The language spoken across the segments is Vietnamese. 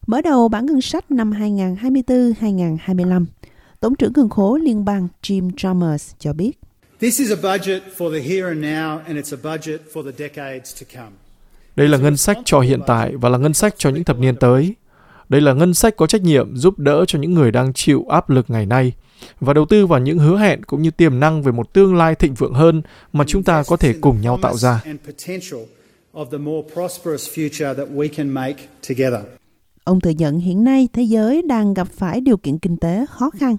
Mở đầu bản ngân sách năm 2024-2025, Tổng trưởng Ngân khố Liên bang Jim Chalmers cho biết, đây là ngân sách cho hiện tại và là ngân sách cho những thập niên tới. Đây là ngân sách có trách nhiệm giúp đỡ cho những người đang chịu áp lực ngày nay và đầu tư vào những hứa hẹn cũng như tiềm năng về một tương lai thịnh vượng hơn mà chúng ta có thể cùng nhau tạo ra. Ông thừa nhận hiện nay thế giới đang gặp phải điều kiện kinh tế khó khăn.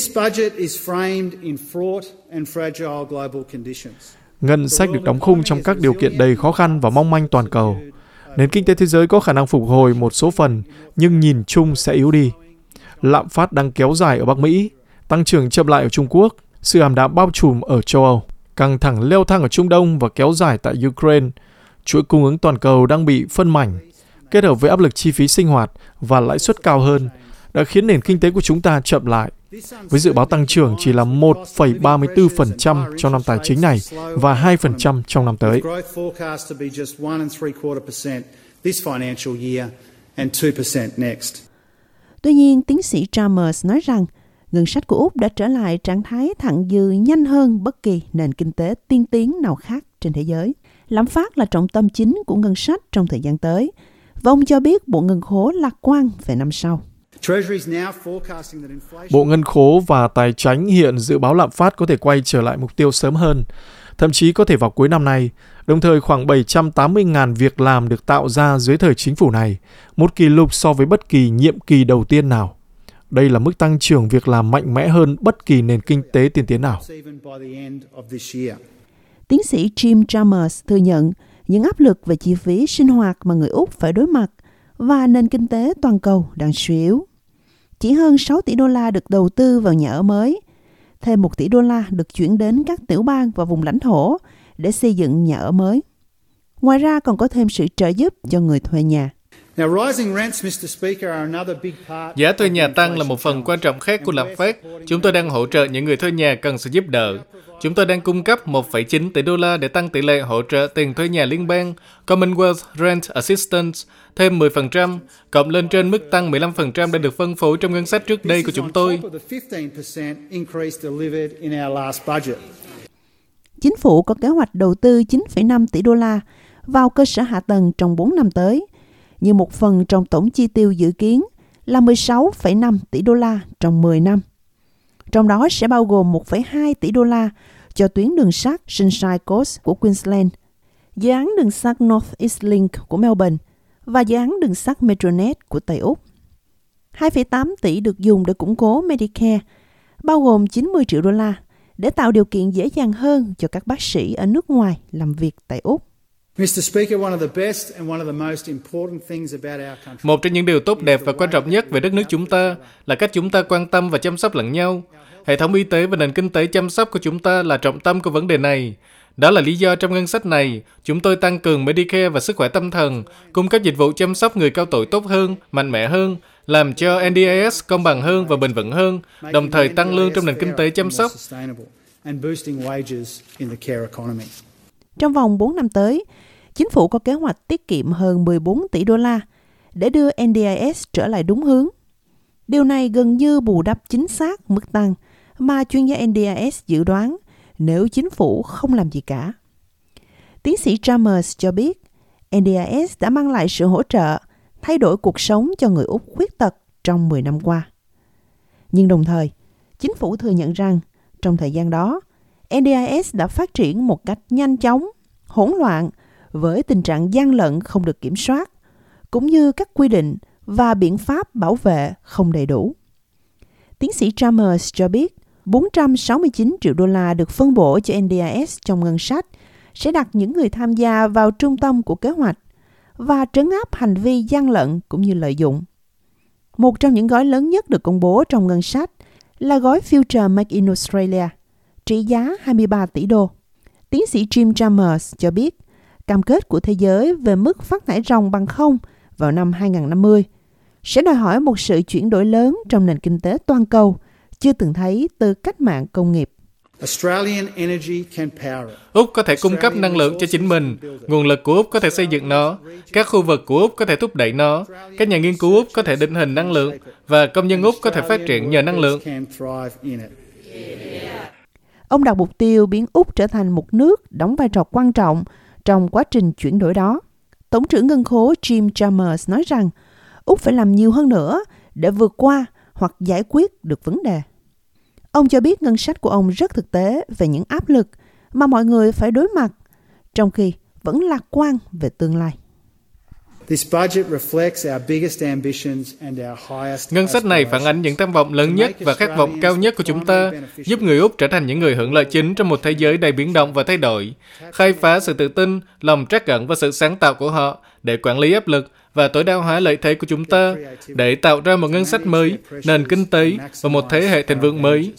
Ngân sách được đóng khung trong các điều kiện đầy khó khăn và mong manh toàn cầu. Nền kinh tế thế giới có khả năng phục hồi một số phần, nhưng nhìn chung sẽ yếu đi. Lạm phát đang kéo dài ở Bắc Mỹ, tăng trưởng chậm lại ở Trung Quốc, sự ảm đạm bao trùm ở châu Âu, căng thẳng leo thang ở Trung Đông và kéo dài tại Ukraine. Chuỗi cung ứng toàn cầu đang bị phân mảnh, kết hợp với áp lực chi phí sinh hoạt và lãi suất cao hơn, đã khiến nền kinh tế của chúng ta chậm lại, với dự báo tăng trưởng chỉ là 1,34% trong năm tài chính này và 2% trong năm tới. Tuy nhiên, tiến sĩ Chalmers nói rằng ngân sách của Úc đã trở lại trạng thái thặng dư nhanh hơn bất kỳ nền kinh tế tiên tiến nào khác trên thế giới. Lạm phát là trọng tâm chính của ngân sách trong thời gian tới, và ông cho biết Bộ Ngân khố lạc quan về năm sau. Bộ Ngân khố và Tài chánh hiện dự báo lạm phát có thể quay trở lại mục tiêu sớm hơn, thậm chí có thể vào cuối năm nay. Đồng thời khoảng 780.000 việc làm được tạo ra dưới thời chính phủ này, một kỷ lục so với bất kỳ nhiệm kỳ đầu tiên nào. Đây là mức tăng trưởng việc làm mạnh mẽ hơn bất kỳ nền kinh tế tiên tiến nào. Tiến sĩ Jim Chalmers thừa nhận những áp lực về chi phí sinh hoạt mà người Úc phải đối mặt và nền kinh tế toàn cầu đang suy yếu. Chỉ hơn 6 tỷ đô la được đầu tư vào nhà ở mới, thêm 1 tỷ đô la được chuyển đến các tiểu bang và vùng lãnh thổ để xây dựng nhà ở mới. Ngoài ra còn có thêm sự trợ giúp cho người thuê nhà. Giá thuê nhà tăng là một phần quan trọng khác của lạm phát. Chúng tôi đang hỗ trợ những người thuê nhà cần sự giúp đỡ. Chúng tôi đang cung cấp 1,9 tỷ đô la để tăng tỷ lệ hỗ trợ tiền thuê nhà liên bang Commonwealth Rent Assistance thêm 10%, cộng lên trên mức tăng 15% đã được phân phối trong ngân sách trước đây của chúng tôi. Chính phủ có kế hoạch đầu tư 9,5 tỷ đô la vào cơ sở hạ tầng trong 4 năm tới, như một phần trong tổng chi tiêu dự kiến là 16,5 tỷ đô la trong 10 năm. Trong đó sẽ bao gồm 1,2 tỷ đô la cho tuyến đường sắt Sunshine Coast của Queensland, dự án đường sắt North East Link của Melbourne và dự án đường sắt Metronet của Tây Úc. 2,8 tỷ được dùng để củng cố Medicare, bao gồm 90 triệu đô la để tạo điều kiện dễ dàng hơn cho các bác sĩ ở nước ngoài làm việc tại Úc. Một trong những điều tốt đẹp và quan trọng nhất về đất nước chúng ta là cách chúng ta quan tâm và chăm sóc lẫn nhau. Hệ thống y tế và nền kinh tế chăm sóc của chúng ta là trọng tâm của vấn đề này. Đó là lý do trong ngân sách này, chúng tôi tăng cường Medicare và sức khỏe tâm thần, cung cấp dịch vụ chăm sóc người cao tuổi tốt hơn, mạnh mẽ hơn, làm cho NDIS công bằng hơn và bền vững hơn, đồng thời tăng lương trong nền kinh tế chăm sóc. Trong vòng 4 năm tới, chính phủ có kế hoạch tiết kiệm hơn 14 tỷ đô la để đưa NDIS trở lại đúng hướng. Điều này gần như bù đắp chính xác mức tăng mà chuyên gia NDIS dự đoán nếu chính phủ không làm gì cả. Tiến sĩ Chalmers cho biết NDIS đã mang lại sự hỗ trợ, thay đổi cuộc sống cho người Úc khuyết tật trong 10 năm qua. Nhưng đồng thời, chính phủ thừa nhận rằng trong thời gian đó, NDIS đã phát triển một cách nhanh chóng, hỗn loạn với tình trạng gian lận không được kiểm soát, cũng như các quy định và biện pháp bảo vệ không đầy đủ. Tiến sĩ Chalmers cho biết 469 triệu đô la được phân bổ cho NDIS trong ngân sách sẽ đặt những người tham gia vào trung tâm của kế hoạch và trấn áp hành vi gian lận cũng như lợi dụng. Một trong những gói lớn nhất được công bố trong ngân sách là gói Future Make in Australia, trị giá 23 tỷ đô. Tiến sĩ Jim Chalmers cho biết cam kết của thế giới về mức phát thải ròng bằng không vào năm 2050 sẽ đòi hỏi một sự chuyển đổi lớn trong nền kinh tế toàn cầu chưa từng thấy từ cách mạng công nghiệp. Úc có thể cung cấp năng lượng cho chính mình, nguồn lực của Úc có thể xây dựng nó, các khu vực của Úc có thể thúc đẩy nó, các nhà nghiên cứu Úc có thể định hình năng lượng, và công dân Úc có thể phát triển nhờ năng lượng. Ông đặt mục tiêu biến Úc trở thành một nước đóng vai trò quan trọng trong quá trình chuyển đổi đó. Tổng trưởng ngân khố Jim Chalmers nói rằng Úc phải làm nhiều hơn nữa để vượt qua hoặc giải quyết được vấn đề. Ông cho biết ngân sách của ông rất thực tế về những áp lực mà mọi người phải đối mặt, trong khi vẫn lạc quan về tương lai. Ngân sách này phản ánh những tham vọng lớn nhất và khát vọng cao nhất của chúng ta, giúp người Úc trở thành những người hưởng lợi chính trong một thế giới đầy biến động và thay đổi, khai phá sự tự tin, lòng trắc ẩn và sự sáng tạo của họ để quản lý áp lực và tối đa hóa lợi thế của chúng ta, để tạo ra một ngân sách mới, nền kinh tế và một thế hệ thịnh vượng mới.